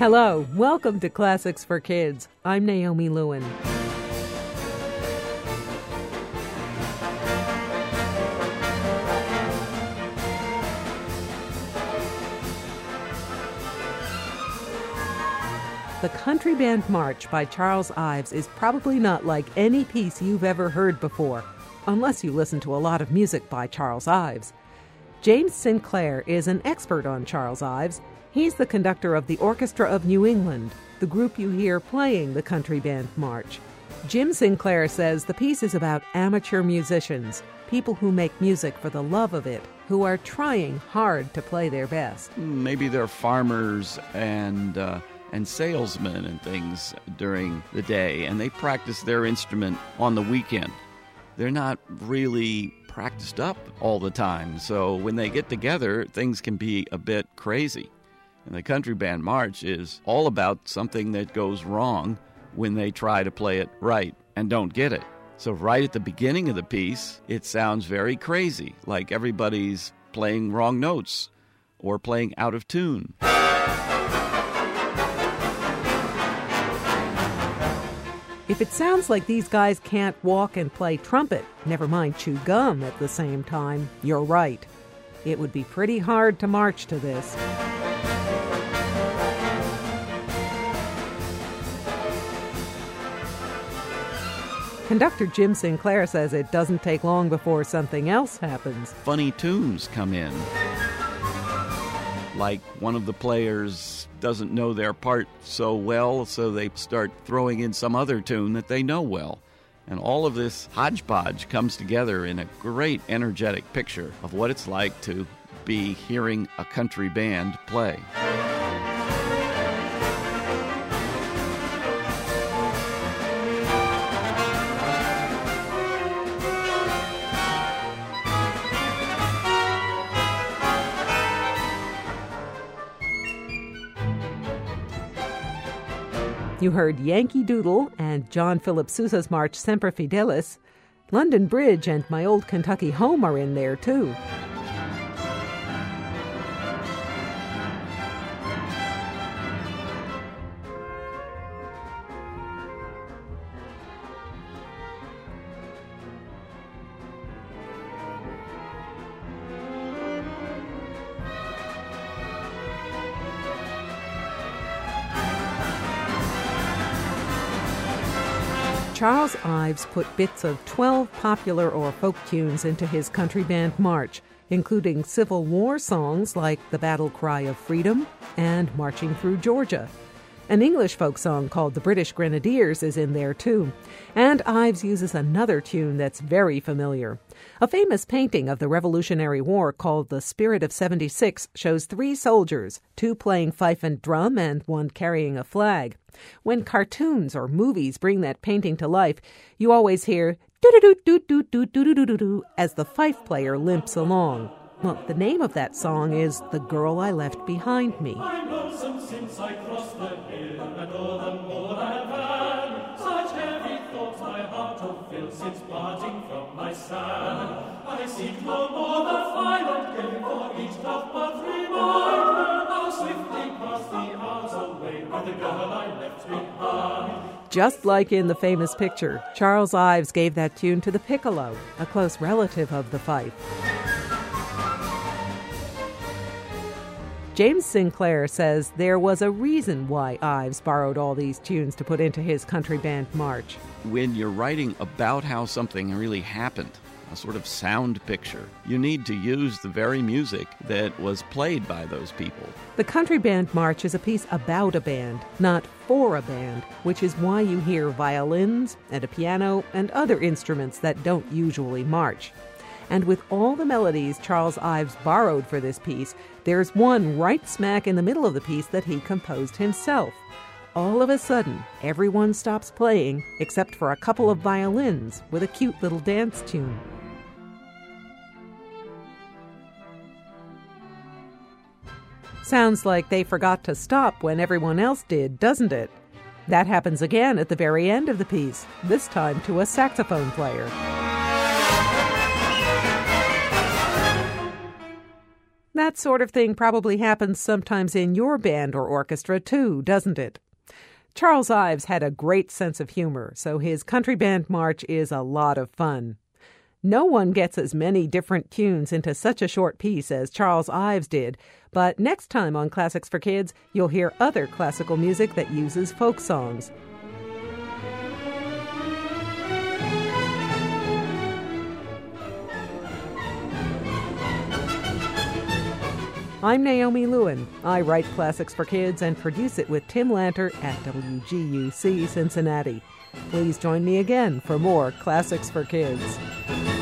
Hello, welcome to Classics for Kids. I'm Naomi Lewin. The Country Band March by Charles Ives is probably not like any piece you've ever heard before, unless you listen to a lot of music by Charles Ives. James Sinclair is an expert on Charles Ives. He's the conductor of the Orchestra of New England, the group you hear playing the Country Band March. Jim Sinclair says the piece is about amateur musicians, people who make music for the love of it, who are trying hard to play their best. Maybe they're farmers and salesmen and things during the day, and they practice their instrument on the weekend. They're not really practiced up all the time, so when they get together, things can be a bit crazy. And the Country Band March is all about something that goes wrong when they try to play it right and don't get it. So right at the beginning of the piece, it sounds very crazy, like everybody's playing wrong notes or playing out of tune. If it sounds like these guys can't walk and play trumpet, never mind chew gum at the same time, you're right. It would be pretty hard to march to this. Conductor Jim Sinclair says it doesn't take long before something else happens. Funny tunes come in. Like one of the players doesn't know their part so well, so they start throwing in some other tune that they know well. And all of this hodgepodge comes together in a great energetic picture of what it's like to be hearing a country band play. You heard Yankee Doodle and John Philip Sousa's march Semper Fidelis. London Bridge and My Old Kentucky Home are in there, too. Charles Ives put bits of 12 popular or folk tunes into his Country Band March, including Civil War songs like The Battle Cry of Freedom and Marching Through Georgia. An English folk song called The British Grenadiers is in there too. And Ives uses another tune that's very familiar. A famous painting of the Revolutionary War called The Spirit of 76 shows 3 soldiers, 2 playing fife and drum and 1 carrying a flag. When cartoons or movies bring that painting to life, you always hear do-do-do-do-do-do-do-do-do-do as the fife player limps along. Well, the name of that song is The Girl I Left Behind Me. I'm lonesome since I crossed the hill, and all the more I have had. Such heavy thoughts my heart to fill since parting from my side. I seek no more the final game, for each doth but remind her how swiftly pass the hours away with the girl I left behind. Just like in the famous picture, Charles Ives gave that tune to the piccolo, a close relative of the fife. James Sinclair says there was a reason why Ives borrowed all these tunes to put into his Country Band March. When you're writing about how something really happened, a sort of sound picture, you need to use the very music that was played by those people. The Country Band March is a piece about a band, not for a band, which is why you hear violins and a piano and other instruments that don't usually march. And with all the melodies Charles Ives borrowed for this piece, there's one right smack in the middle of the piece that he composed himself. All of a sudden, everyone stops playing except for a couple of violins with a cute little dance tune. Sounds like they forgot to stop when everyone else did, doesn't it? That happens again at the very end of the piece, this time to a saxophone player. That's That sort of thing probably happens sometimes in your band or orchestra too, doesn't it? Charles Ives had a great sense of humor, so his country band march is a lot of fun. No one gets as many different tunes into such a short piece as Charles Ives did, but next time on Classics for Kids, you'll hear other classical music that uses folk songs. I'm Naomi Lewin. I write Classics for Kids and produce it with Tim Lanter at WGUC Cincinnati. Please join me again for more Classics for Kids.